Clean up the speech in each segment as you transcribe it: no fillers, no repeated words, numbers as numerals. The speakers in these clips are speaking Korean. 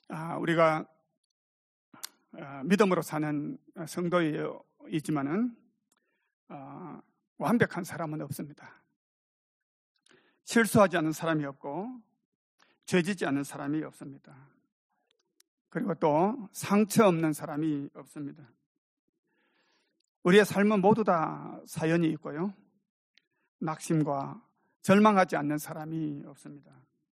우리가 믿음으로 사는 성도이지만은 완벽한 사람은 없습니다. 실수하지 않는 사람이 없고 죄지지 않는 사람이 없습니다. 그리고 또 상처 없는 사람이 없습니다. 우리의 삶은 모두 다 사연이 있고요. 낙심과 절망하지 않는 사람이 없습니다.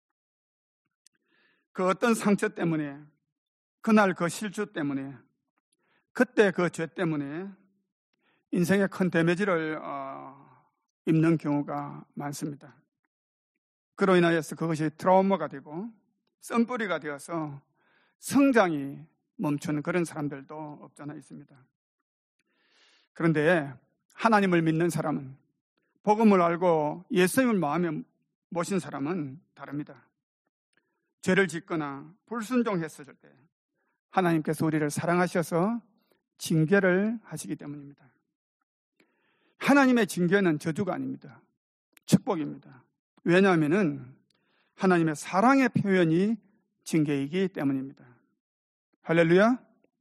그 어떤 상처 때문에, 그날 그 실수 때문에, 그때 그 죄 때문에 인생의 큰 데미지를 입는 경우가 많습니다. 그로 인하여서 그것이 트라우마가 되고 쓴뿌리가 되어서 성장이 멈추는 그런 사람들도 없잖아 있습니다. 그런데 하나님을 믿는 사람은, 복음을 알고 예수님을 마음에 모신 사람은 다릅니다. 죄를 짓거나 불순종했을 때 하나님께서 우리를 사랑하셔서 징계를 하시기 때문입니다. 하나님의 징계는 저주가 아닙니다. 축복입니다. 왜냐하면 하나님의 사랑의 표현이 징계이기 때문입니다. 할렐루야.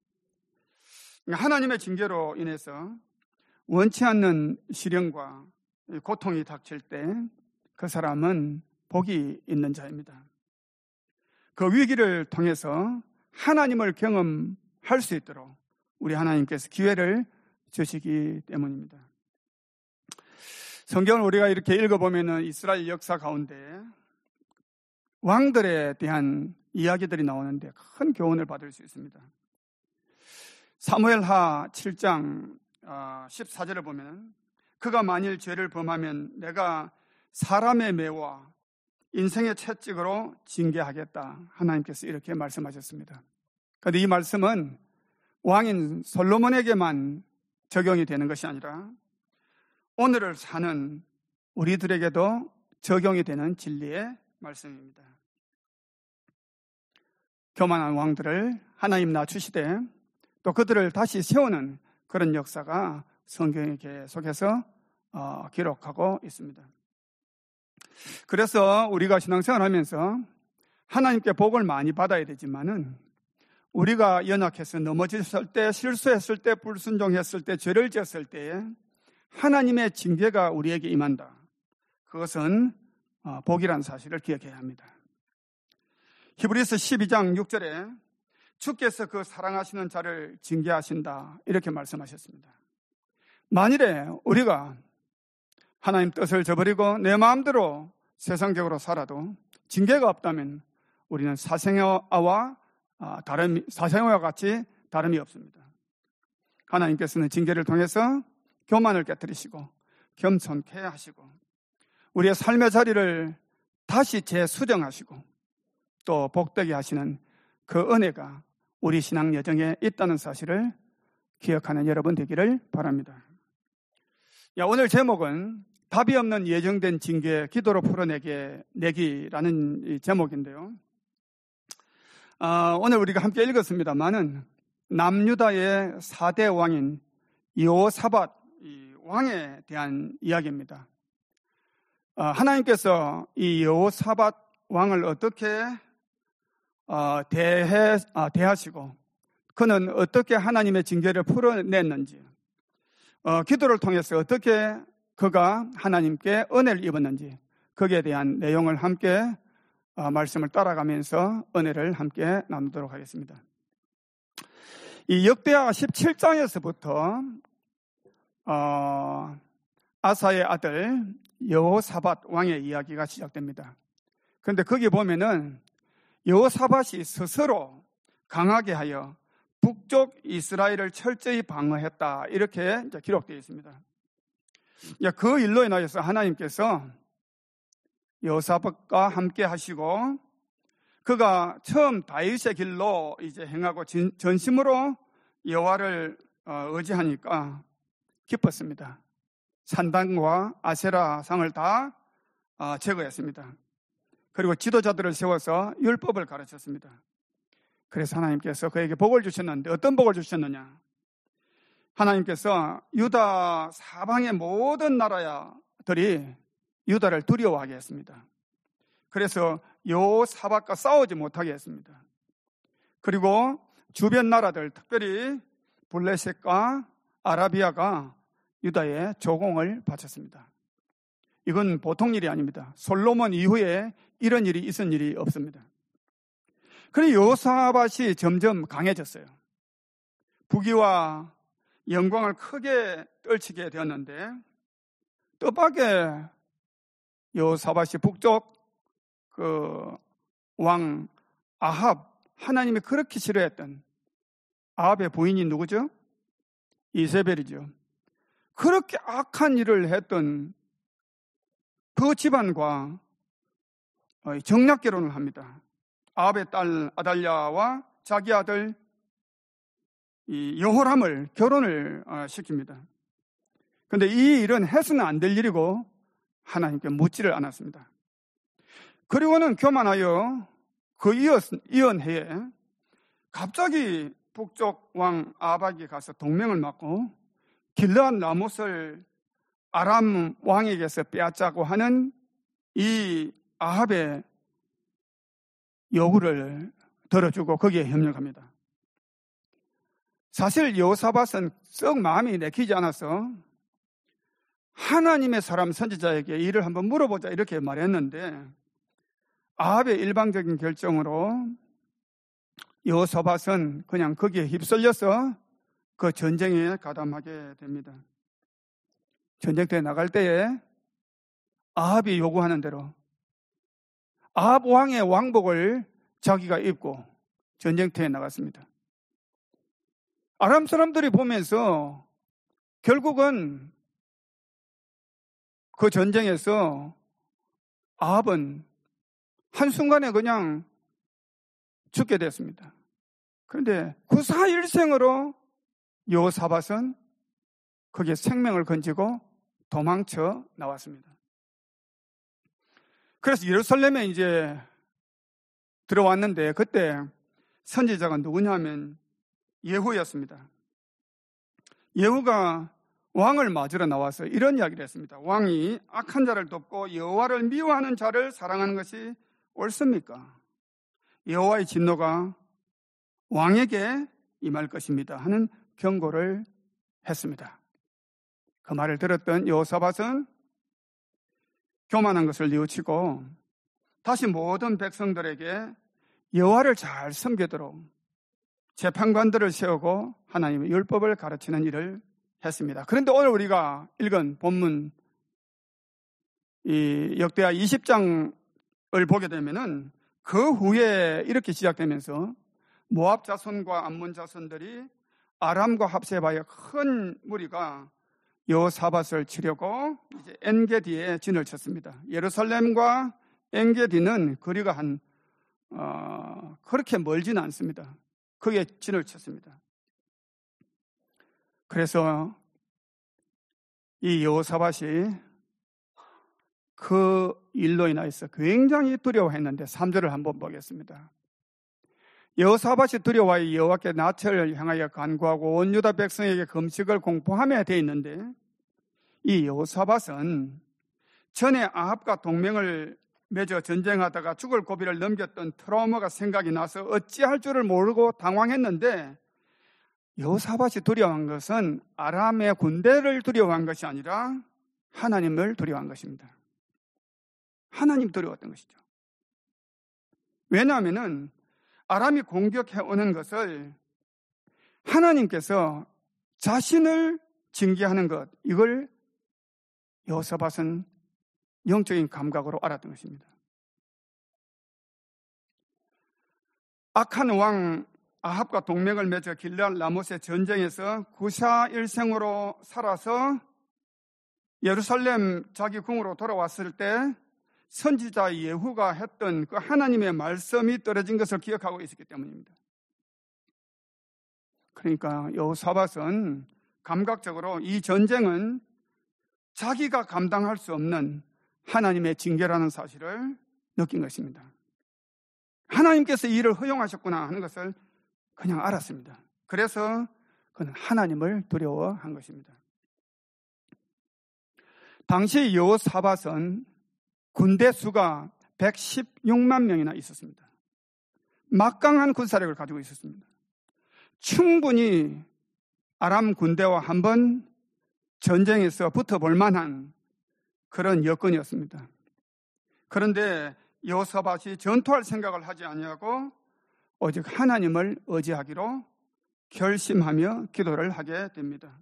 하나님의 징계로 인해서 원치 않는 시련과 고통이 닥칠 때 그 사람은 복이 있는 자입니다. 그 위기를 통해서 하나님을 경험할 수 있도록 우리 하나님께서 기회를 주시기 때문입니다. 성경을 우리가 이렇게 읽어보면 이스라엘 역사 가운데 왕들에 대한 이야기들이 나오는데 큰 교훈을 받을 수 있습니다. 사무엘하 7장 14절을 보면 그가 만일 죄를 범하면 내가 사람의 매와 인생의 채찍으로 징계하겠다. 하나님께서 이렇게 말씀하셨습니다. 그런데 이 말씀은 왕인 솔로몬에게만 적용이 되는 것이 아니라 오늘을 사는 우리들에게도 적용이 되는 진리의 말씀입니다. 교만한 왕들을 하나님 낮추시되 또 그들을 다시 세우는 그런 역사가 성경에 계속해서 기록하고 있습니다. 그래서 우리가 신앙생활을 하면서 하나님께 복을 많이 받아야 되지만은 우리가 연약해서 넘어졌을 때, 실수했을 때, 불순종했을 때, 죄를 지었을 때에 하나님의 징계가 우리에게 임한다. 그것은 복이라는 사실을 기억해야 합니다. 히브리서 12장 6절에 주께서 그 사랑하시는 자를 징계하신다. 이렇게 말씀하셨습니다. 만일에 우리가 하나님 뜻을 저버리고 내 마음대로 세상적으로 살아도 징계가 없다면 우리는 사생아와 같이 다름이 없습니다. 하나님께서는 징계를 통해서 교만을 깨뜨리시고 겸손케 하시고 우리의 삶의 자리를 다시 재수정하시고 또 복되게 하시는 그 은혜가 우리 신앙 여정에 있다는 사실을 기억하는 여러분 되기를 바랍니다. 오늘 제목은 답이 없는 예정된 징계 기도로 풀어내기라는 제목인데요. 오늘 우리가 함께 읽었습니다만은 남유다의 4대 왕인 여호사밧 왕에 대한 이야기입니다. 하나님께서 이 여호사밧 왕을 어떻게 대하시고 그는 어떻게 하나님의 징계를 풀어냈는지, 기도를 통해서 어떻게 그가 하나님께 은혜를 입었는지 거기에 대한 내용을 함께 말씀을 따라가면서 은혜를 함께 나누도록 하겠습니다. 이 역대하 17장에서부터 아사의 아들 여호사밧 왕의 이야기가 시작됩니다. 그런데 거기 보면은 여호사밧이 스스로 강하게 하여 북쪽 이스라엘을 철저히 방어했다. 이렇게 이제 기록되어 있습니다. 그 일로 인하여서 하나님께서 여호사밧과 함께 하시고 그가 처음 다윗의 길로 이제 행하고 전심으로 여호와를 의지하니까 기뻤습니다. 산당과 아세라 상을 다 제거했습니다. 그리고 지도자들을 세워서 율법을 가르쳤습니다. 그래서 하나님께서 그에게 복을 주셨는데 어떤 복을 주셨느냐? 하나님께서 유다 사방의 모든 나라들이 유다를 두려워하게 했습니다. 그래서 여호사밧과 싸우지 못하게 했습니다. 그리고 주변 나라들, 특별히 블레셋과 아라비아가 유다에 조공을 바쳤습니다. 이건 보통 일이 아닙니다. 솔로몬 이후에 이런 일이 있은 일이 없습니다. 그런데 여호사밧이 점점 강해졌어요. 부귀와 영광을 크게 떨치게 되었는데, 뜻밖의 여호사밧이 북쪽 왕 아합, 하나님이 그렇게 싫어했던 아합의 부인이 누구죠? 이세벨이죠. 그렇게 악한 일을 했던 그 집안과 정략 결혼을 합니다. 아합의 딸 아달랴와 자기 아들 이 여호람을 결혼을 시킵니다. 그런데 이 일은 해서는 안 될 일이고 하나님께 묻지를 않았습니다. 그리고는 교만하여 그 이언해에 갑자기 북쪽 왕 아합에게 가서 동맹을 맺고 길르앗 라못을 아람 왕에게서 빼앗자고 하는 이 아합의 요구를 들어주고 거기에 협력합니다. 사실 여호사밧은 썩 마음이 내키지 않아서 하나님의 사람 선지자에게 일을 한번 물어보자 이렇게 말했는데, 아합의 일방적인 결정으로 여호사밧은 그냥 거기에 휩쓸려서 그 전쟁에 가담하게 됩니다. 전쟁터에 나갈 때에 아합이 요구하는 대로 아합 왕의 왕복을 자기가 입고 전쟁터에 나갔습니다. 아람 사람들이 보면서 결국은 그 전쟁에서 아합은 한순간에 그냥 죽게 됐습니다. 그런데 구사일생으로 여호사밧은 거기에 생명을 건지고 도망쳐 나왔습니다. 그래서 예루살렘에 이제 들어왔는데 그때 선지자가 누구냐면 예후였습니다. 예후가 왕을 맞으러 나와서 이런 이야기를 했습니다. 왕이 악한 자를 돕고 여호와를 미워하는 자를 사랑하는 것이 옳습니까? 여호와의 진노가 왕에게 임할 것입니다 하는 경고를 했습니다. 그 말을 들었던 여호사밧은 교만한 것을 뉘우치고 다시 모든 백성들에게 여호와를 잘 섬기도록 재판관들을 세우고 하나님의 율법을 가르치는 일을 했습니다. 그런데 오늘 우리가 읽은 본문 이 역대하 20장을 보게 되면은 그 후에 이렇게 시작되면서 모압 자손과 암몬 자손들이 아람과 합세바의 큰 무리가 여호사밧을 치려고 이제 엔게디에 진을 쳤습니다. 예루살렘과 엔게디는 거리가 그렇게 멀지는 않습니다. 거기에 진을 쳤습니다. 그래서 이 여호사밧이 그 일로 인하여서 굉장히 두려워했는데 3절을 한번 보겠습니다. 여호사밧이 두려워하여 여호와께 낯을 향하여 간구하고 온 유다 백성에게 금식을 공포하며 되어 있는데, 이 여호사밧은 전에 아합과 동맹을 맺어 전쟁하다가 죽을 고비를 넘겼던 트라우마가 생각이 나서 어찌할 줄을 모르고 당황했는데, 여호사밧이 두려워한 것은 아람의 군대를 두려워한 것이 아니라 하나님을 두려워한 것입니다. 하나님 두려웠던 것이죠. 왜냐하면 아람이 공격해 오는 것을 하나님께서 자신을 징계하는 것, 이걸 여호사밧은 영적인 감각으로 알았던 것입니다. 악한 왕 아합과 동맹을 맺어 길르앗 라못의 전쟁에서 구사일생으로 살아서 예루살렘 자기 궁으로 돌아왔을 때 선지자 예후가 했던 그 하나님의 말씀이 떨어진 것을 기억하고 있었기 때문입니다. 그러니까 여호사밧은 감각적으로 이 전쟁은 자기가 감당할 수 없는 하나님의 징계라는 사실을 느낀 것입니다. 하나님께서 이 일을 허용하셨구나 하는 것을 그냥 알았습니다. 그래서 그는 하나님을 두려워한 것입니다. 당시 여호사밧은 군대 수가 116만 명이나 있었습니다. 막강한 군사력을 가지고 있었습니다. 충분히 아람 군대와 한번 전쟁에서 붙어볼 만한 그런 여건이었습니다. 그런데 여호사밧이 전투할 생각을 하지 아니하고 오직 하나님을 의지하기로 결심하며 기도를 하게 됩니다.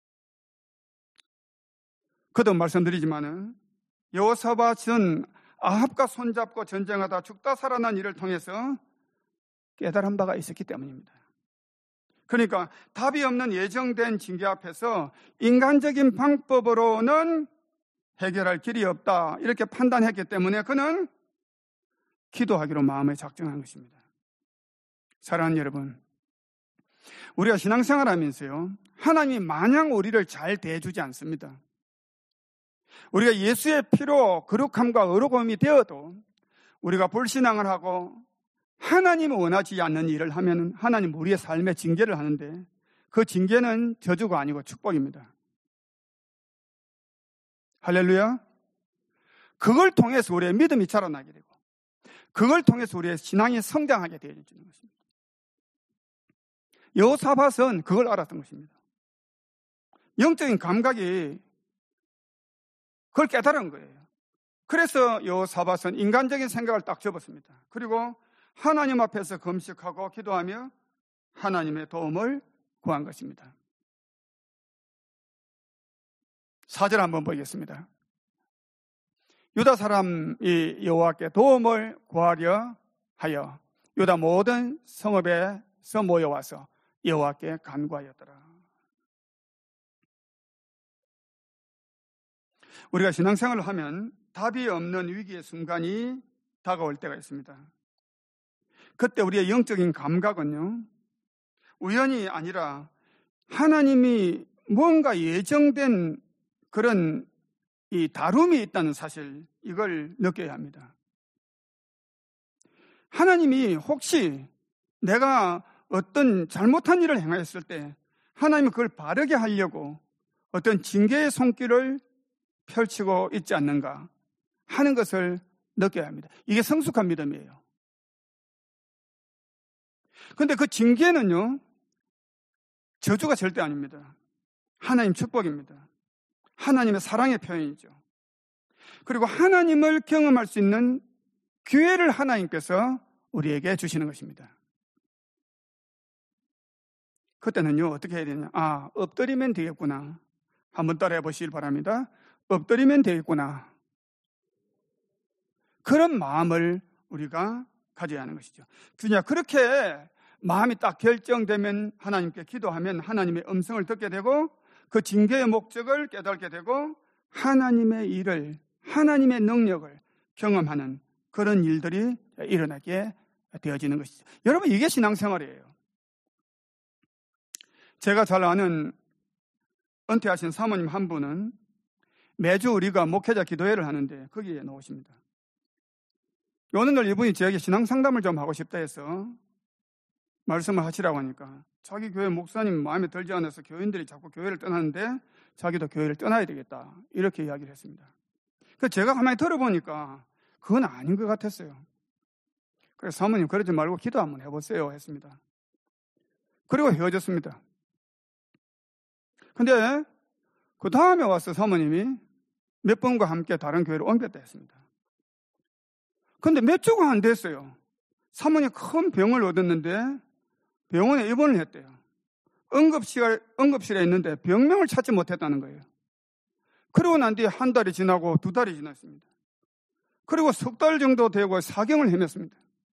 거듭 말씀드리지만은 여호사밧은 아합과 손잡고 전쟁하다 죽다 살아난 일을 통해서 깨달은 바가 있었기 때문입니다. 그러니까 답이 없는 예정된 징계 앞에서 인간적인 방법으로는 해결할 길이 없다 이렇게 판단했기 때문에 그는 기도하기로 마음에 작정한 것입니다. 사랑하는 여러분, 우리가 신앙생활 하면서요, 하나님이 마냥 우리를 잘 대해주지 않습니다. 우리가 예수의 피로 거룩함과 의로움이 되어도 우리가 불신앙을 하고 하나님을 원하지 않는 일을 하면 하나님 우리의 삶에 징계를 하는데 그 징계는 저주가 아니고 축복입니다. 할렐루야. 그걸 통해서 우리의 믿음이 자라나게 되고 그걸 통해서 우리의 신앙이 성장하게 되어지는 것입니다. 여호사밧은 그걸 알았던 것입니다. 영적인 감각이 그걸 깨달은 거예요. 그래서 여호사밧은 인간적인 생각을 딱 접었습니다. 그리고 하나님 앞에서 금식하고 기도하며 하나님의 도움을 구한 것입니다. 4절 한번 보겠습니다. 유다 사람이 여호와께 도움을 구하려 하여 유다 모든 성읍에서 모여와서 여호와께 간구하였더라. 우리가 신앙생활을 하면 답이 없는 위기의 순간이 다가올 때가 있습니다. 그때 우리의 영적인 감각은요, 우연이 아니라 하나님이 뭔가 예정된 그런 이 다름이 있다는 사실, 이걸 느껴야 합니다. 하나님이 혹시 내가 어떤 잘못한 일을 행하였을 때 하나님은 그걸 바르게 하려고 어떤 징계의 손길을 펼치고 있지 않는가 하는 것을 느껴야 합니다. 이게 성숙한 믿음이에요. 그런데 그 징계는요, 저주가 절대 아닙니다. 하나님 축복입니다. 하나님의 사랑의 표현이죠. 그리고 하나님을 경험할 수 있는 기회를 하나님께서 우리에게 주시는 것입니다. 그때는요, 어떻게 해야 되냐? 엎드리면 되겠구나. 한번 따라해 보시길 바랍니다. 엎드리면 되겠구나. 그런 마음을 우리가 가져야 하는 것이죠. 그냥 그렇게 마음이 딱 결정되면 하나님께 기도하면 하나님의 음성을 듣게 되고 그 징계의 목적을 깨닫게 되고 하나님의 일을, 하나님의 능력을 경험하는 그런 일들이 일어나게 되어지는 것이죠. 여러분, 이게 신앙생활이에요. 제가 잘 아는 은퇴하신 사모님 한 분은 매주 우리가 목회자 기도회를 하는데 거기에 나오십니다. 어느 날 이분이 저에게 신앙 상담을 좀 하고 싶다 해서 말씀을 하시라고 하니까 자기 교회 목사님 마음에 들지 않아서 교인들이 자꾸 교회를 떠나는데 자기도 교회를 떠나야 되겠다, 이렇게 이야기를 했습니다. 그래서 제가 가만히 들어보니까 그건 아닌 것 같았어요. 그래서 사모님 그러지 말고 기도 한번 해보세요 했습니다. 그리고 헤어졌습니다. 근데 그 다음에 와서 사모님이 몇 분과 함께 다른 교회를 옮겼다 했습니다. 근데 몇 주가 안 됐어요. 사모님이 큰 병을 얻었는데 병원에 입원을 했대요. 응급실에 있는데 병명을 찾지 못했다는 거예요. 그러고 난 뒤에 한 달이 지나고 두 달이 지났습니다. 그리고 석 달 정도 되고 사경을 헤맸습니다.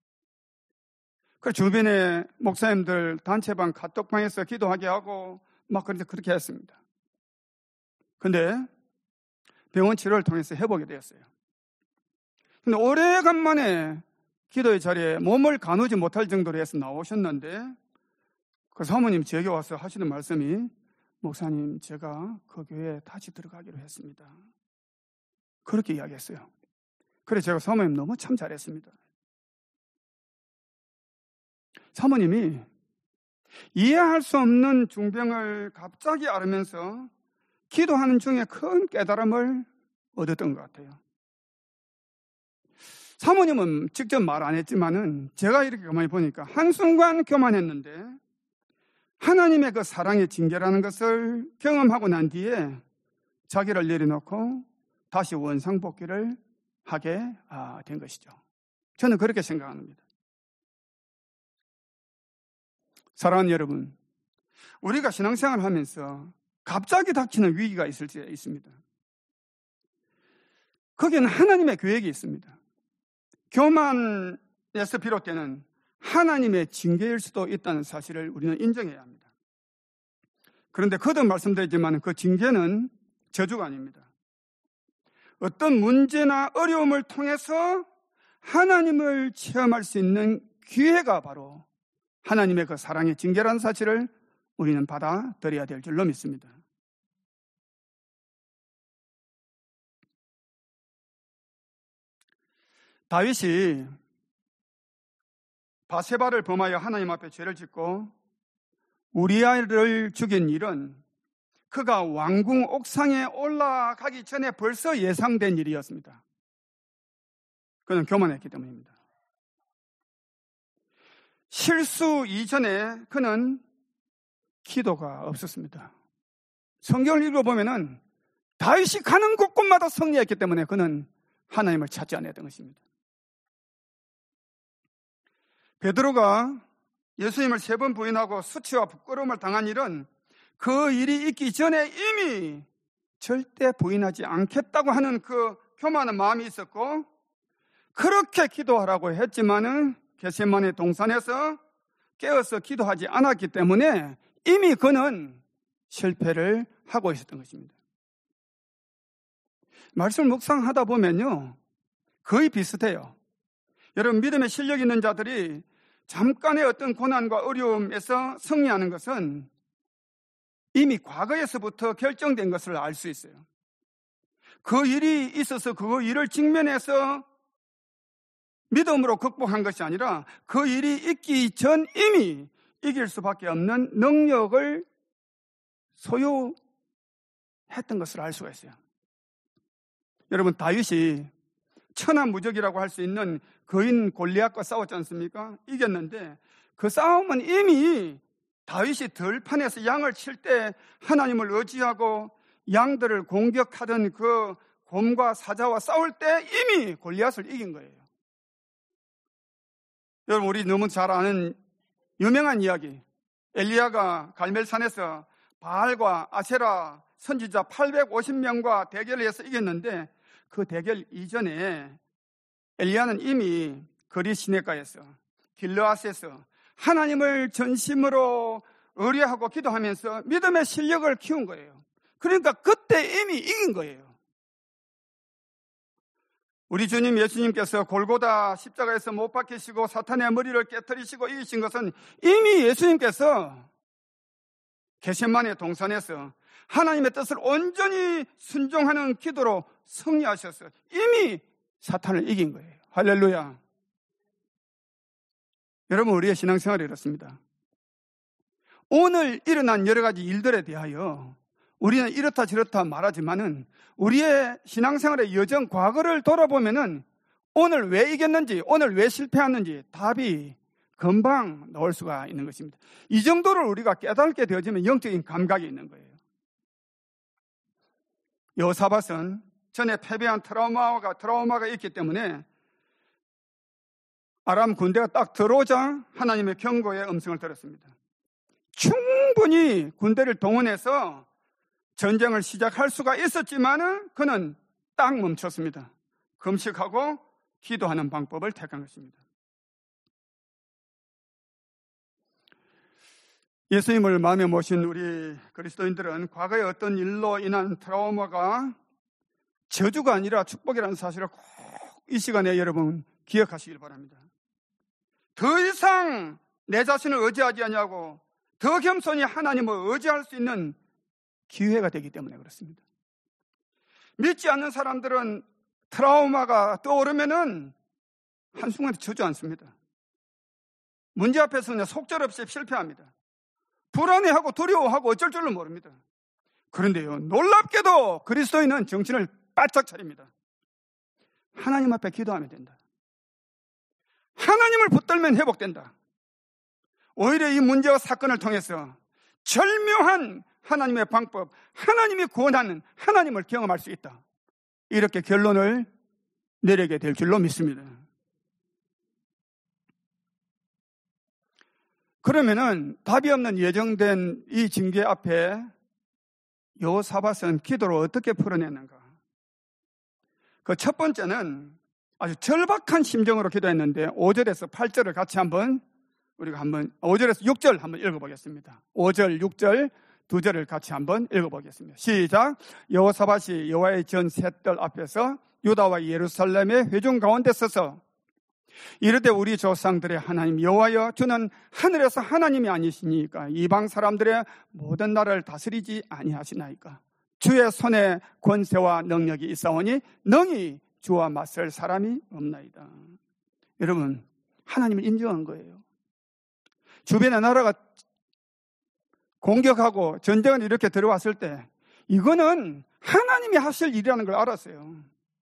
그 주변에 목사님들 단체방 카톡방에서 기도하게 하고 막 그렇게 했습니다. 근데 병원 치료를 통해서 회복이 되었어요. 근데 오래간만에 기도의 자리에 몸을 가누지 못할 정도로 해서 나오셨는데 그 사모님 제게 와서 하시는 말씀이 목사님, 제가 그 교회에 다시 들어가기로 했습니다. 그렇게 이야기했어요. 그래서 제가 사모님 너무 참 잘했습니다. 사모님이 이해할 수 없는 중병을 갑자기 앓으면서 기도하는 중에 큰 깨달음을 얻었던 것 같아요. 사모님은 직접 말 안 했지만은 제가 이렇게 가만히 보니까 한순간 교만했는데 하나님의 그 사랑의 징계라는 것을 경험하고 난 뒤에 자기를 내려놓고 다시 원상복귀를 하게 된 것이죠. 저는 그렇게 생각합니다. 사랑하는 여러분, 우리가 신앙생활을 하면서 갑자기 닥치는 위기가 있을 때 있습니다. 거기에는 하나님의 계획이 있습니다. 교만에서 비롯되는 하나님의 징계일 수도 있다는 사실을 우리는 인정해야 합니다. 그런데 거듭 말씀드리지만 그 징계는 저주가 아닙니다. 어떤 문제나 어려움을 통해서 하나님을 체험할 수 있는 기회가 바로 하나님의 그 사랑의 징계라는 사실을 우리는 받아들여야 될 줄로 믿습니다. 다윗이 바세바를 범하여 하나님 앞에 죄를 짓고 우리아를 죽인 일은 그가 왕궁 옥상에 올라가기 전에 벌써 예상된 일이었습니다. 그는 교만했기 때문입니다. 실수 이전에 그는 기도가 없었습니다. 성경을 읽어보면은 다윗이 가는 곳곳마다 승리했기 때문에 그는 하나님을 찾지 않았던 것입니다. 베드로가 예수님을 3번 부인하고 수치와 부끄러움을 당한 일은 그 일이 있기 전에 이미 절대 부인하지 않겠다고 하는 그 교만한 마음이 있었고, 그렇게 기도하라고 했지만은 겟세마네 동산에서 깨어서 기도하지 않았기 때문에 이미 그는 실패를 하고 있었던 것입니다. 말씀을 묵상하다 보면요, 거의 비슷해요. 여러분, 믿음의 실력 있는 자들이 잠깐의 어떤 고난과 어려움에서 승리하는 것은 이미 과거에서부터 결정된 것을 알 수 있어요. 그 일이 있어서 그 일을 직면해서 믿음으로 극복한 것이 아니라 그 일이 있기 전 이미 이길 수밖에 없는 능력을 소유했던 것을 알 수가 있어요. 여러분, 다윗이 천하무적이라고 할 수 있는 거인 골리앗과 싸웠지 않습니까? 이겼는데 그 싸움은 이미 다윗이 들판에서 양을 칠 때 하나님을 의지하고 양들을 공격하던 그 곰과 사자와 싸울 때 이미 골리앗을 이긴 거예요. 여러분, 우리 너무 잘 아는 유명한 이야기, 엘리야가 갈멜산에서 바알과 아세라 선지자 850명과 대결을 해서 이겼는데 그 대결 이전에 엘리야는 이미 거리 시내가에서 길르앗에서 하나님을 전심으로 의뢰하고 기도하면서 믿음의 실력을 키운 거예요. 그러니까 그때 이미 이긴 거예요. 우리 주님 예수님께서 골고다 십자가에서 못 박히시고 사탄의 머리를 깨트리시고 이기신 것은 이미 예수님께서 겟세마네 동산에서 하나님의 뜻을 온전히 순종하는 기도로 승리하셔서 이미 사탄을 이긴 거예요. 할렐루야. 여러분, 우리의 신앙생활이 이렇습니다. 오늘 일어난 여러 가지 일들에 대하여 우리는 이렇다 저렇다 말하지만은 우리의 신앙생활의 여정 과거를 돌아보면은 오늘 왜 이겼는지, 오늘 왜 실패했는지 답이 금방 나올 수가 있는 것입니다. 이 정도를 우리가 깨닫게 되어지면 영적인 감각이 있는 거예요. 여호사밧은 전에 패배한 트라우마가 있기 때문에 아람 군대가 딱 들어오자 하나님의 경고의 음성을 들었습니다. 충분히 군대를 동원해서 전쟁을 시작할 수가 있었지만은 그는 딱 멈췄습니다. 금식하고 기도하는 방법을 택한 것입니다. 예수님을 마음에 모신 우리 그리스도인들은 과거의 어떤 일로 인한 트라우마가 저주가 아니라 축복이라는 사실을 꼭 이 시간에 여러분 기억하시길 바랍니다. 더 이상 내 자신을 의지하지 아니하고 더 겸손히 하나님을 의지할 수 있는 기회가 되기 때문에 그렇습니다. 믿지 않는 사람들은 트라우마가 떠오르면은 한순간에 주저앉습니다. 문제 앞에서는 속절없이 실패합니다. 불안해하고 두려워하고 어쩔 줄을 모릅니다. 그런데요, 놀랍게도 그리스도인은 정신을 바짝 차립니다. 하나님 앞에 기도하면 된다. 하나님을 붙들면 회복된다. 오히려 이 문제와 사건을 통해서 절묘한 하나님의 방법, 하나님이 구원하는 하나님을 경험할 수 있다. 이렇게 결론을 내리게 될 줄로 믿습니다. 그러면은 답이 없는 예정된 이 징계 앞에 여호사밧은 기도를 어떻게 풀어내는가? 그 첫 번째는 아주 절박한 심정으로 기도했는데 5절에서 8절을 같이 우리가 5절에서 6절 한번 읽어보겠습니다. 5절, 6절 두 절을 같이 한번 읽어보겠습니다. 시작. 여호사밧이 여호와의 전 셋들 앞에서 유다와 예루살렘의 회중 가운데 서서 이르되 우리 조상들의 하나님 여호와여, 주는 하늘에서 하나님이 아니시니까 이방 사람들의 모든 나라를 다스리지 아니하시나이까? 주의 손에 권세와 능력이 있사오니 능히 주와 맞설 사람이 없나이다. 여러분, 하나님을 인정한 거예요. 주변의 나라가 공격하고 전쟁을 이렇게 들어왔을 때 이거는 하나님이 하실 일이라는 걸 알았어요.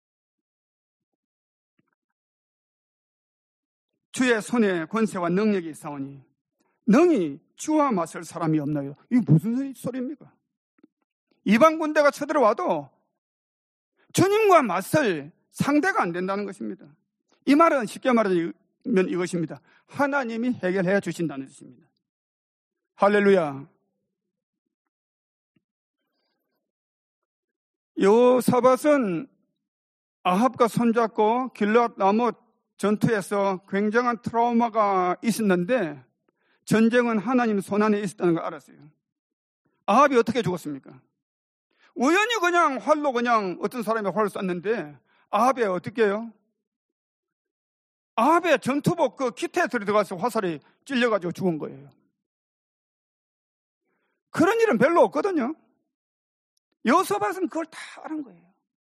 주의 손에 권세와 능력이 있사오니 능히 주와 맞설 사람이 없나요? 이게 무슨 소리입니까? 이방 군대가 쳐들어와도 주님과 맞설 상대가 안 된다는 것입니다. 이 말은 쉽게 말하면 이것입니다. 하나님이 해결해 주신다는 뜻입니다. 할렐루야. 여호사밧은 아합과 손잡고 길앗 라못 전투에서 굉장한 트라우마가 있었는데 전쟁은 하나님 손안에 있었다는 걸 알았어요. 아합이 어떻게 죽었습니까? 우연히 그냥 활로 그냥 어떤 사람이 활을 쐈는데 아합이 어떻게 해요? 아합의 전투복 그 기태에 들어가서 화살이 찔려가지고 죽은 거예요. 그런 일은 별로 없거든요. 여호사밧은 그걸 다 아는 거예요.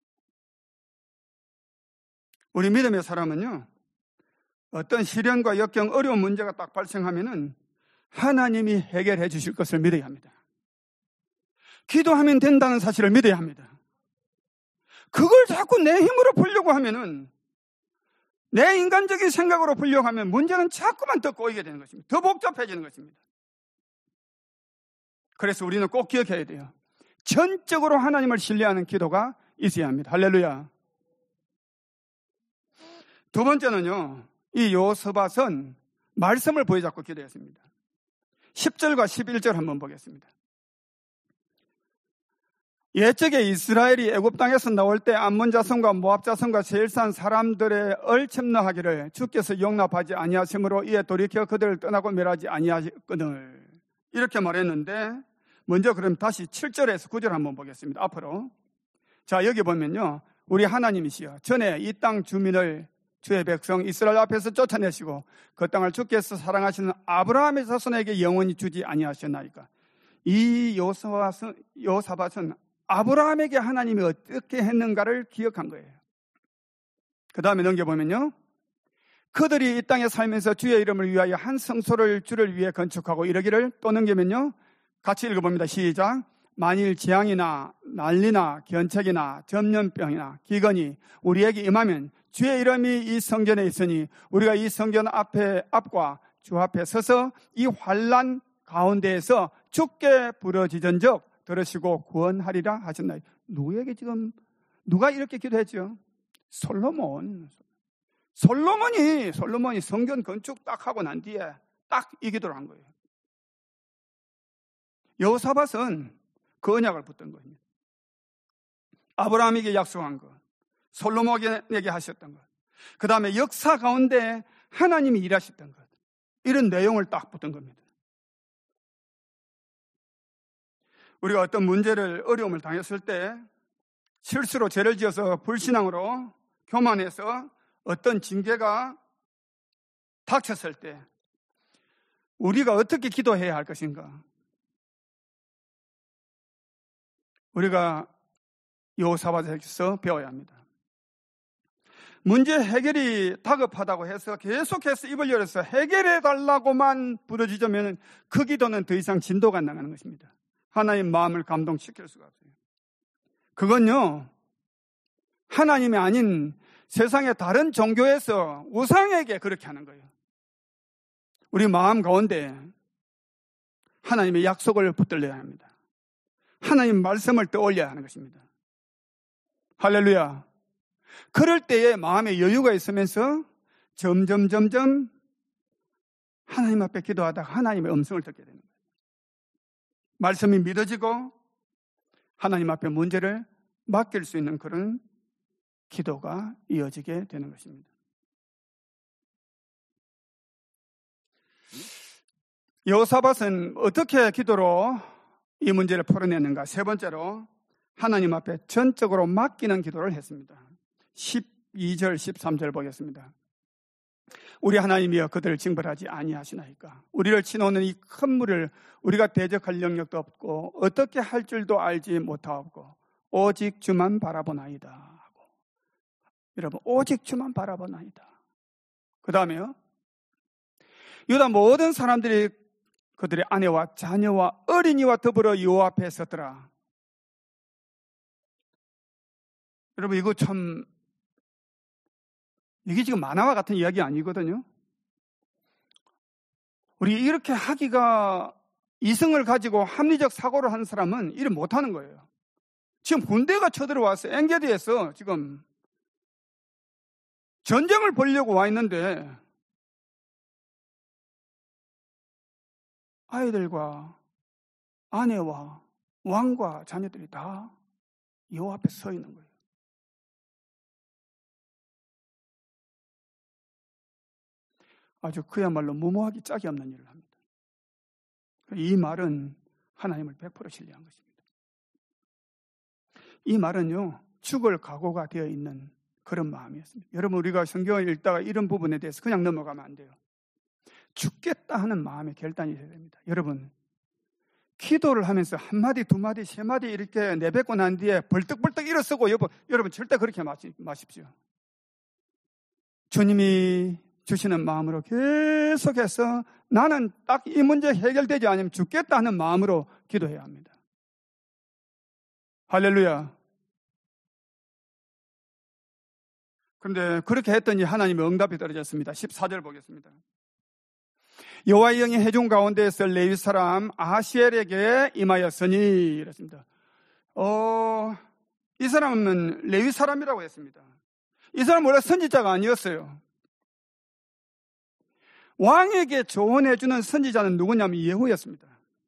우리 믿음의 사람은요, 어떤 시련과 역경, 어려운 문제가 딱 발생하면은 하나님이 해결해 주실 것을 믿어야 합니다. 기도하면 된다는 사실을 믿어야 합니다. 그걸 자꾸 내 힘으로 풀려고 하면은, 내 인간적인 생각으로 풀려고 하면 문제는 자꾸만 더 꼬이게 되는 것입니다. 더 복잡해지는 것입니다. 그래서 우리는 꼭 기억해야 돼요. 전적으로 하나님을 신뢰하는 기도가 있어야 합니다. 할렐루야. 두 번째는요, 이 여호사밧은 말씀을 보여잡고 기도했습니다. 10절과 11절 한번 보겠습니다. 옛적에 이스라엘이 애굽 땅에서 나올 때 암몬 자손과 모압 자손과 세일산 사람들의 얼챔너하기를 주께서 용납하지 아니하심으로 이에 돌이켜 그들을 떠나고 멸하지 아니하거늘, 이렇게 말했는데, 먼저 그럼 다시 7절에서 9절 한번 보겠습니다. 앞으로. 자, 여기 보면요, 우리 하나님이시여 전에 이 땅 주민을 주의 백성 이스라엘 앞에서 쫓아내시고 그 땅을 주께서 사랑하시는 아브라함의 자손에게 영원히 주지 아니하셨나이까? 이 여호사밧은 아브라함에게 하나님이 어떻게 했는가를 기억한 거예요. 그 다음에 넘겨보면요, 그들이 이 땅에 살면서 주의 이름을 위하여 한 성소를 주를 위해 건축하고 이러기를, 또 넘기면요, 같이 읽어봅니다. 시작. 만일 재앙이나 난리나 견책이나 전염병이나 기근이 우리에게 임하면 주의 이름이 이 성전에 있으니 우리가 이 성전 앞과 주 앞에 서서 이 환난 가운데에서 주께 부르짖은즉 들으시고 구원하리라 하셨나요? 누구에게 지금 누가 이렇게 기도했죠? 솔로몬이 성전 건축 딱 하고 난 뒤에 딱 이 기도를 한 거예요. 여호사밧은 그 언약을 붙든 겁니다. 아브라함에게 약속한 것, 솔로몬에게 하셨던 것, 그 다음에 역사 가운데 하나님이 일하셨던 것, 이런 내용을 딱 붙든 겁니다. 우리가 어떤 문제를, 어려움을 당했을 때 실수로 죄를 지어서 불신앙으로 교만해서 어떤 징계가 닥쳤을 때 우리가 어떻게 기도해야 할 것인가? 우리가 여호사밧에서 배워야 합니다. 문제 해결이 다급하다고 해서 계속해서 입을 열어서 해결해달라고만 부르짖으면 그 기도는 더 이상 진도가 안 나가는 것입니다. 하나님 마음을 감동시킬 수가 없어요. 그건요, 하나님이 아닌 세상의 다른 종교에서 우상에게 그렇게 하는 거예요. 우리 마음 가운데 하나님의 약속을 붙들려야 합니다. 하나님 말씀을 떠올려야 하는 것입니다. 할렐루야. 그럴 때에 마음에 여유가 있으면서 점점 하나님 앞에 기도하다가 하나님의 음성을 듣게 되는 거예요. 말씀이 믿어지고 하나님 앞에 문제를 맡길 수 있는 그런 기도가 이어지게 되는 것입니다. 여호사밧은 어떻게 기도로 이 문제를 풀어내는가? 세 번째로 하나님 앞에 전적으로 맡기는 기도를 했습니다. 12절, 13절 보겠습니다. 우리 하나님이여 그들을 징벌하지 아니하시나이까? 우리를 치노는 이 큰 물을 우리가 대적할 능력도 없고 어떻게 할 줄도 알지 못하고 오직 주만 바라보나이다 하고. 여러분, 오직 주만 바라보나이다. 그 다음에요, 유다 모든 사람들이 그들의 아내와 자녀와 어린이와 더불어 여호와 앞에 섰더라. 여러분, 이거 참, 이게 지금 만화와 같은 이야기 아니거든요. 우리 이렇게 하기가, 이성을 가지고 합리적 사고를 하는 사람은 이를 못하는 거예요. 지금 군대가 쳐들어와서 엔게디에서 지금 전쟁을 벌이려고 와 있는데 아이들과 아내와 왕과 자녀들이 다 여호와 앞에 서 있는 거예요. 아주 그야말로 무모하기 짝이 없는 일을 합니다. 이 말은 하나님을 100% 신뢰한 것입니다. 이 말은요, 죽을 각오가 되어 있는 그런 마음이었습니다. 여러분, 우리가 성경을 읽다가 이런 부분에 대해서 그냥 넘어가면 안 돼요. 죽겠다 하는 마음의 결단이 있어야 됩니다. 여러분, 기도를 하면서 한 마디, 두 마디, 세 마디 이렇게 내뱉고 난 뒤에 벌떡벌떡 일어서고, 여러분 절대 그렇게 마십시오. 주님이 주시는 마음으로 계속해서 나는 딱 이 문제 해결되지 않으면 죽겠다 하는 마음으로 기도해야 합니다. 할렐루야. 그런데 그렇게 했더니 하나님의 응답이 떨어졌습니다. 14절 보겠습니다. 여호와의 영이 회중 가운데에서 레위 사람 아하시엘에게 임하였으니 이랬습니다. 이 사람은 레위 사람이라고 했습니다. 이 사람은 원래 선지자가 아니었어요. 왕에게 조언해주는 선지자는 누구냐면 예후였습니다.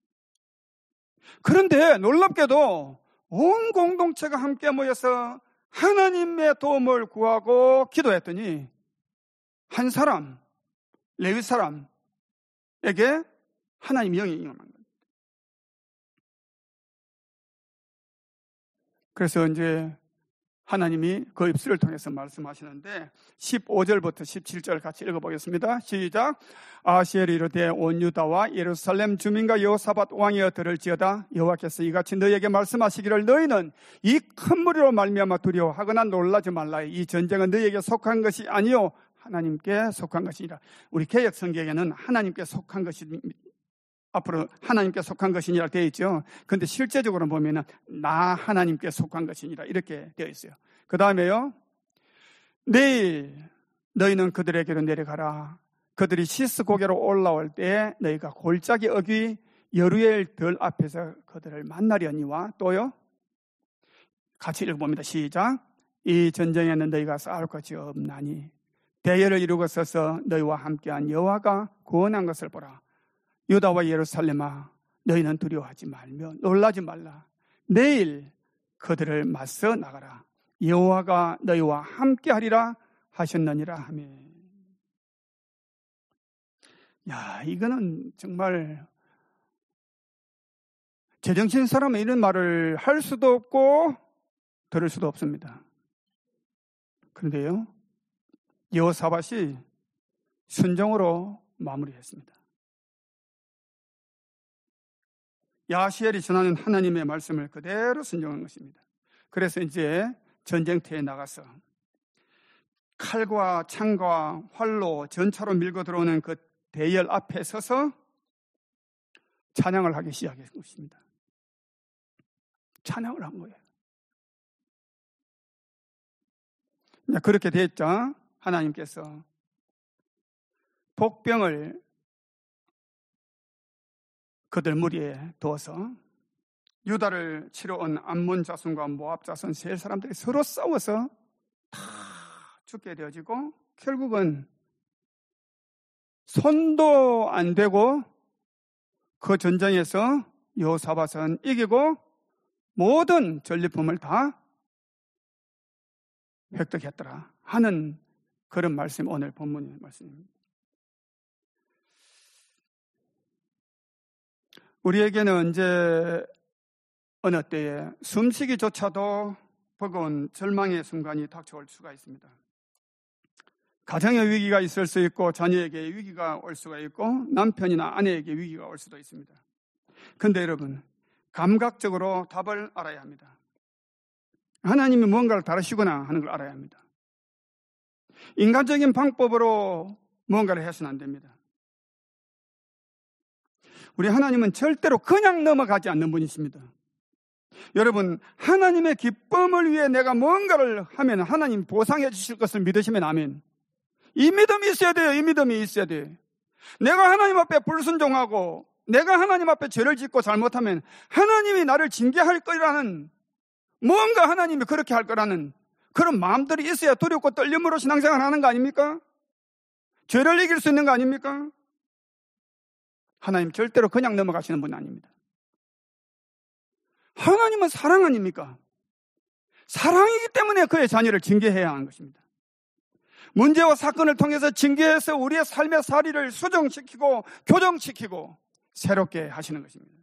그런데 놀랍게도 온 공동체가 함께 모여서 하나님의 도움을 구하고 기도했더니 한 사람, 레위 사람에게 하나님의 영이 임한 겁니다. 그래서 이제 하나님이 그 입술을 통해서 말씀하시는데 15절부터 17절 같이 읽어보겠습니다. 시작. 아하시엘이 이르되 온 유다와 예루살렘 주민과 여호사밧 왕이여 들을지어다. 여호와께서 이같이 너희에게 말씀하시기를 너희는 이 큰 무리로 말미암아 두려워하거나 놀라지 말라. 이 전쟁은 너희에게 속한 것이 아니요 하나님께 속한 것이니라. 우리 개역 성경에는 하나님께 속한 것이 앞으로 하나님께 속한 것이니라 되어 있죠. 그런데 실제적으로 보면은 나 하나님께 속한 것이니라 이렇게 되어 있어요. 그 다음에요. 내일 너희는 그들에게로 내려가라. 그들이 시스 고개로 올라올 때 너희가 골짜기 어귀 여루엘 들 앞에서 그들을 만나려니와 또요. 같이 읽어봅니다. 시작. 이 전쟁에는 너희가 싸울 것이 없나니 대열을 이루고 서서 너희와 함께한 여호와가 구원한 것을 보라. 유다와 예루살렘아 너희는 두려워하지 말며 놀라지 말라. 내일 그들을 맞서 나가라. 여호와가 너희와 함께하리라 하셨느니라 하며. 야, 이거는 정말 제정신 사람은 이런 말을 할 수도 없고 들을 수도 없습니다. 그런데요, 여호사밧이 순종으로 마무리했습니다. 야시엘이 전하는 하나님의 말씀을 그대로 순종한 것입니다. 그래서 이제 전쟁터에 나가서 칼과 창과 활로 전차로 밀고 들어오는 그 대열 앞에 서서 찬양을 하기 시작한 것입니다. 찬양을 한 거예요. 그렇게 됐죠. 하나님께서 복병을 그들 무리에 두어서 유다를 치러 온 암몬 자손과 모압 자손 세 사람들이 서로 싸워서 다 죽게 되어지고 결국은 손도 안 대고 그 전쟁에서 여호사밧은 이기고 모든 전리품을 다 획득했더라 하는 그런 말씀, 오늘 본문의 말씀입니다. 우리에게는 언제 어느 때에 숨쉬기조차도 버거운 절망의 순간이 닥쳐올 수가 있습니다. 가정의 위기가 있을 수 있고 자녀에게 위기가 올 수가 있고 남편이나 아내에게 위기가 올 수도 있습니다. 그런데 여러분, 감각적으로 답을 알아야 합니다. 하나님이 뭔가를 다루시거나 하는 걸 알아야 합니다. 인간적인 방법으로 뭔가를 해서는 안 됩니다. 우리 하나님은 절대로 그냥 넘어가지 않는 분이십니다. 여러분, 하나님의 기쁨을 위해 내가 뭔가를 하면 하나님 보상해 주실 것을 믿으시면 아멘. 이 믿음이 있어야 돼요. 이 믿음이 있어야 돼요. 내가 하나님 앞에 불순종하고 내가 하나님 앞에 죄를 짓고 잘못하면 하나님이 나를 징계할 거라는, 뭔가 하나님이 그렇게 할 거라는 그런 마음들이 있어야 두렵고 떨림으로 신앙생활 하는 거 아닙니까? 죄를 이길 수 있는 거 아닙니까? 하나님 절대로 그냥 넘어가시는 분 아닙니다. 하나님은 사랑 아닙니까? 사랑이기 때문에 그의 자녀를 징계해야 하는 것입니다. 문제와 사건을 통해서 징계해서 우리의 삶의 사리를 수정시키고 교정시키고 새롭게 하시는 것입니다.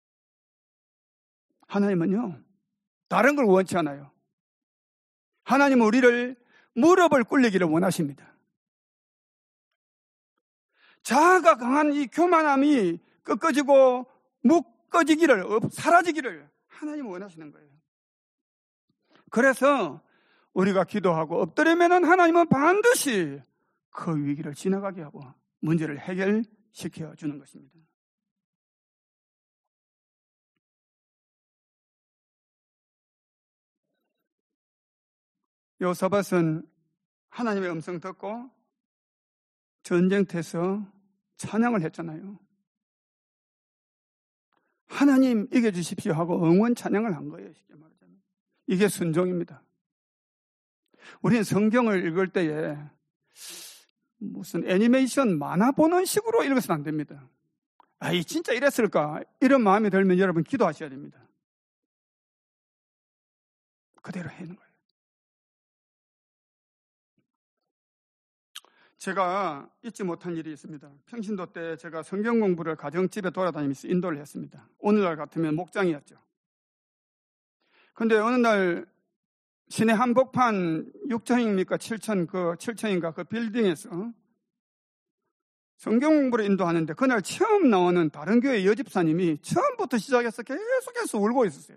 하나님은요, 다른 걸 원치 않아요. 하나님은 우리를 무릎을 꿇리기를 원하십니다. 자아가 강한 이 교만함이 꺾어지고 묶어지기를, 사라지기를 하나님은 원하시는 거예요. 그래서 우리가 기도하고 엎드리면 하나님은 반드시 그 위기를 지나가게 하고 문제를 해결시켜 주는 것입니다. 여호사밧은 하나님의 음성 듣고 전쟁터에서 찬양을 했잖아요. 하나님 이겨주십시오 하고 응원 찬양을 한 거예요. 쉽게 말하자면. 이게 순종입니다. 우리는 성경을 읽을 때에 무슨 애니메이션 만화 보는 식으로 읽어서는 안 됩니다. 이 진짜 이랬을까? 이런 마음이 들면 여러분 기도하셔야 됩니다. 그대로 하는 거예요. 제가 잊지 못한 일이 있습니다. 평신도 때 제가 성경 공부를 가정집에 돌아다니면서 인도를 했습니다. 오늘날 같으면 목장이었죠. 그런데 어느 날 시내 한복판 6층입니까 7층인가 그 빌딩에서 성경 공부를 인도하는데 그날 처음 나오는 다른 교회 여집사님이 처음부터 시작해서 계속해서 울고 있었어요.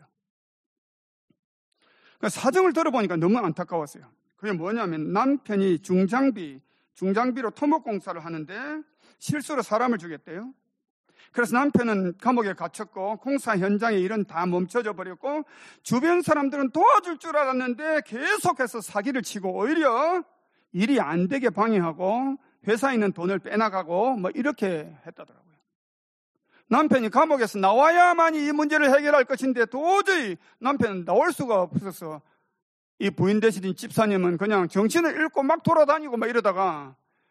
사정을 들어보니까 너무 안타까웠어요. 그게 뭐냐면 남편이 중장비로 토목공사를 하는데 실수로 사람을 죽였대요. 그래서 남편은 감옥에 갇혔고 공사 현장의 일은 다 멈춰져 버렸고 주변 사람들은 도와줄 줄 알았는데 계속해서 사기를 치고 오히려 일이 안 되게 방해하고 회사에 있는 돈을 빼나가고 뭐 이렇게 했다더라고요. 남편이 감옥에서 나와야만이 이 문제를 해결할 것인데 도저히 남편은 나올 수가 없어서 이 부인 되시는 집사님은 그냥 정신을 잃고 막 돌아다니고 막 이러다가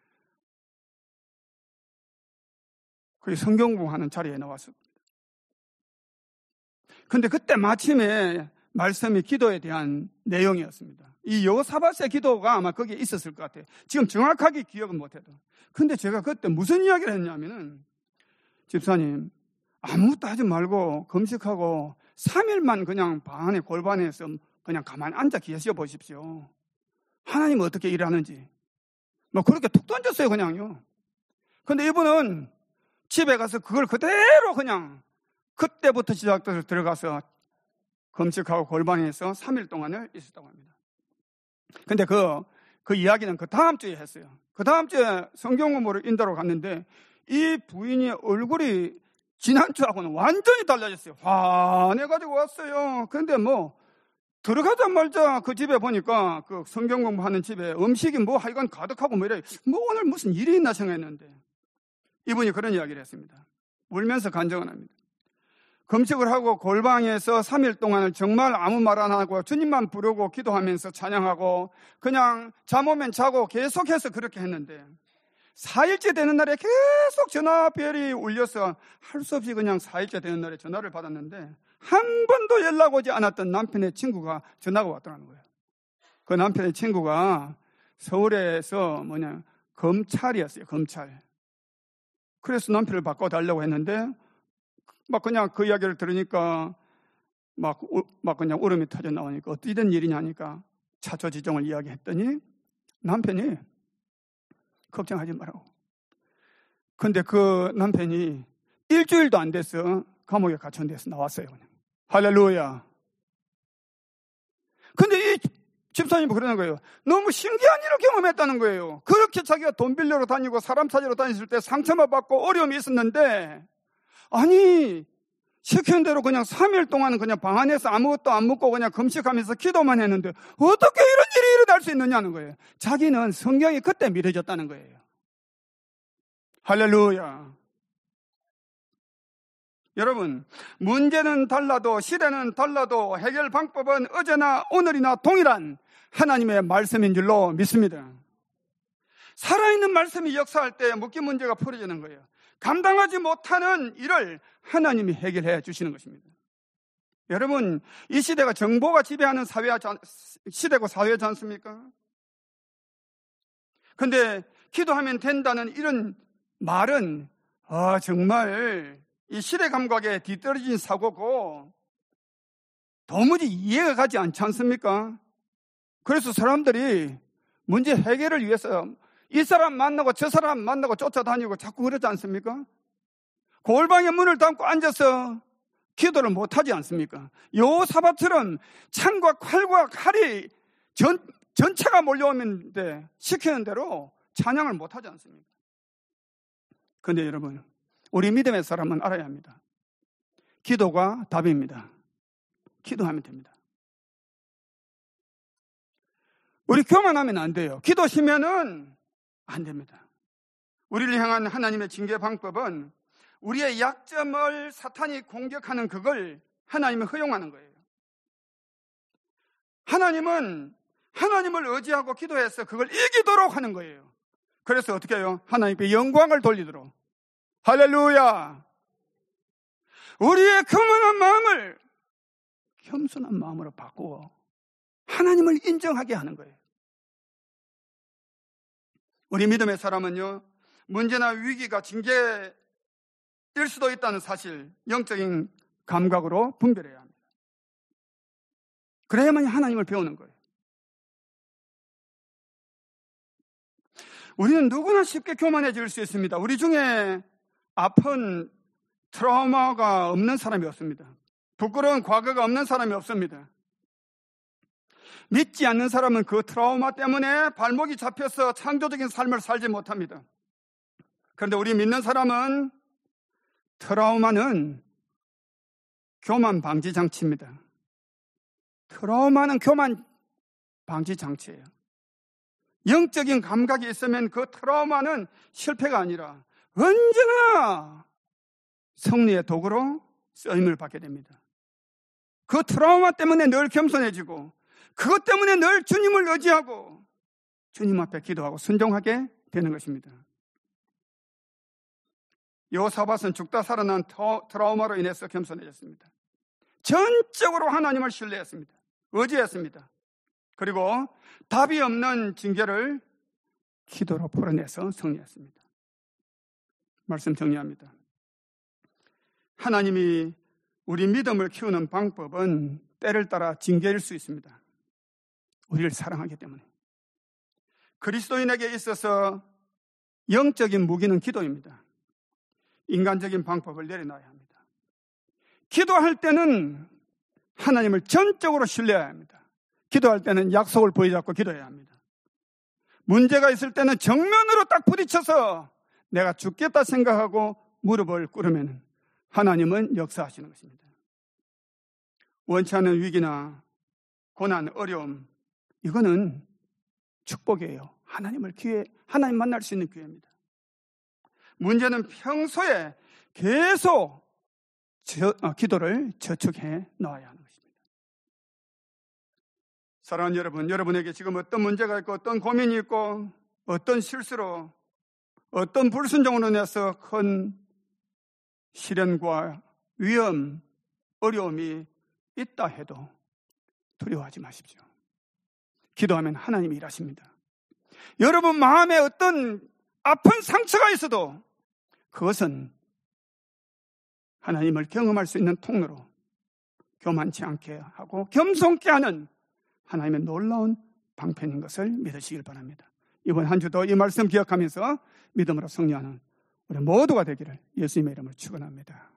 그 성경 공부하는 자리에 나왔습니다. 근데 그때 마침에 말씀이 기도에 대한 내용이었습니다. 이 여호사밧의 기도가 아마 거기에 있었을 것 같아요. 지금 정확하게 기억은 못해도. 근데 제가 그때 무슨 이야기를 했냐면은 집사님 아무것도 하지 말고 금식하고 3일만 그냥 방 안에 골반에서 그냥 가만히 앉아 계셔 보십시오. 하나님은 어떻게 일하는지. 뭐 그렇게 툭 던졌어요 그냥요. 근데 이분은 집에 가서 그걸 그대로 그냥 그때부터 시작돼서 들어가서 금식하고 골방에서 3일 동안을 있었다고 합니다. 근데 그 이야기는 그 다음 주에 했어요. 그 다음 주에 성경 공부를 인도로 갔는데 이 부인이 얼굴이 지난주하고는 완전히 달라졌어요. 환해가지고 왔어요. 그런데 뭐 들어가자마자 그 집에 보니까 그 성경 공부하는 집에 음식이 뭐 하여간 가득하고 뭐 이래. 뭐 오늘 무슨 일이 있나 생각했는데 이분이 그런 이야기를 했습니다. 울면서 간증을 합니다. 금식을 하고 골방에서 3일 동안을 정말 아무 말 안 하고 주님만 부르고 기도하면서 찬양하고 그냥 잠 오면 자고 계속해서 그렇게 했는데 4일째 되는 날에 계속 전화벨이 울려서 할 수 없이 그냥 4일째 되는 날에 전화를 받았는데 한 번도 연락 오지 않았던 남편의 친구가 전화가 왔더라는 거예요. 그 남편의 친구가 서울에서 검찰이었어요. 검찰. 그래서 남편을 바꿔달라고 했는데 막 그냥 그 이야기를 들으니까 막 그냥 울음이 터져 나오니까 어떻게 된 일이냐니까 차초지종을 이야기했더니 남편이 걱정하지 말라고. 근데 그 남편이 일주일도 안 돼서 감옥에 갇힌 데서 나왔어요. 그냥. 할렐루야. 근데 이 집사님이 그러는 거예요. 너무 신기한 일을 경험했다는 거예요. 그렇게 자기가 돈 빌려러 다니고 사람 찾으러 다녔을 때 상처만 받고 어려움이 있었는데 아니 시키는 대로 그냥 3일 동안 그냥 방 안에서 아무것도 안 먹고 그냥 금식하면서 기도만 했는데 어떻게 이런 일이 일어날 수 있느냐는 거예요. 자기는 성경이 그때 믿어졌다는 거예요. 할렐루야. 여러분, 문제는 달라도 시대는 달라도 해결 방법은 어제나 오늘이나 동일한 하나님의 말씀인 줄로 믿습니다. 살아있는 말씀이 역사할 때 묻기 문제가 풀어지는 거예요. 감당하지 못하는 일을 하나님이 해결해 주시는 것입니다. 여러분, 이 시대가 정보가 지배하는 시대고 사회지 않습니까? 근데 기도하면 된다는 이런 말은 정말 이 시대 감각에 뒤떨어진 사고고 도무지 이해가 가지 않지 않습니까? 그래서 사람들이 문제 해결을 위해서 이 사람 만나고 저 사람 만나고 쫓아다니고 자꾸 그러지 않습니까? 골방에 문을 닫고 앉아서 기도를 못하지 않습니까? 여호사밧처럼 창과 칼과 칼이 전체가 몰려오는데 시키는 대로 찬양을 못하지 않습니까? 그런데 여러분, 우리 믿음의 사람은 알아야 합니다. 기도가 답입니다. 기도하면 됩니다. 우리 교만하면 안 돼요. 기도시면은 안 됩니다. 우리를 향한 하나님의 징계 방법은 우리의 약점을 사탄이 공격하는 그걸 하나님이 허용하는 거예요. 하나님은 하나님을 의지하고 기도해서 그걸 이기도록 하는 거예요. 그래서 어떻게 해요? 하나님께 영광을 돌리도록. 할렐루야. 우리의 교만한 마음을 겸손한 마음으로 바꾸어 하나님을 인정하게 하는 거예요. 우리 믿음의 사람은요, 문제나 위기가 징계일 수도 있다는 사실, 영적인 감각으로 분별해야 합니다. 그래야만 하나님을 배우는 거예요. 우리는 누구나 쉽게 교만해질 수 있습니다. 우리 중에 아픈 트라우마가 없는 사람이 없습니다. 부끄러운 과거가 없는 사람이 없습니다. 믿지 않는 사람은 그 트라우마 때문에 발목이 잡혀서 창조적인 삶을 살지 못합니다. 그런데 우리 믿는 사람은 트라우마는 교만 방지 장치입니다. 트라우마는 교만 방지 장치예요. 영적인 감각이 있으면 그 트라우마는 실패가 아니라 언제나 승리의 도구로 쓰임을 받게 됩니다. 그 트라우마 때문에 늘 겸손해지고 그것 때문에 늘 주님을 의지하고 주님 앞에 기도하고 순종하게 되는 것입니다. 여호사밧은 죽다 살아난 트라우마로 인해서 겸손해졌습니다. 전적으로 하나님을 신뢰했습니다. 의지했습니다. 그리고 답이 없는 징계를 기도로 풀어내서 승리했습니다. 말씀 정리합니다. 하나님이 우리 믿음을 키우는 방법은 때를 따라 징계일 수 있습니다. 우리를 사랑하기 때문에. 그리스도인에게 있어서 영적인 무기는 기도입니다. 인간적인 방법을 내려놔야 합니다. 기도할 때는 하나님을 전적으로 신뢰해야 합니다. 기도할 때는 약속을 부여잡고 기도해야 합니다. 문제가 있을 때는 정면으로 딱 부딪혀서 내가 죽겠다 생각하고 무릎을 꿇으면 하나님은 역사하시는 것입니다. 원치 않는 위기나 고난, 어려움, 이거는 축복이에요. 하나님 만날 수 있는 기회입니다. 문제는 평소에 계속 기도를 저축해 놓아야 하는 것입니다. 사랑하는 여러분, 여러분에게 지금 어떤 문제가 있고 어떤 고민이 있고 어떤 실수로 어떤 불순종으로 인해서 큰 시련과 위험, 어려움이 있다 해도 두려워하지 마십시오. 기도하면 하나님이 일하십니다. 여러분 마음에 어떤 아픈 상처가 있어도 그것은 하나님을 경험할 수 있는 통로로 교만치 않게 하고 겸손케 하는 하나님의 놀라운 방편인 것을 믿으시길 바랍니다. 이번 한 주도 이 말씀 기억하면서 믿음으로 승리하는 우리 모두가 되기를 예수님의 이름으로 축원합니다.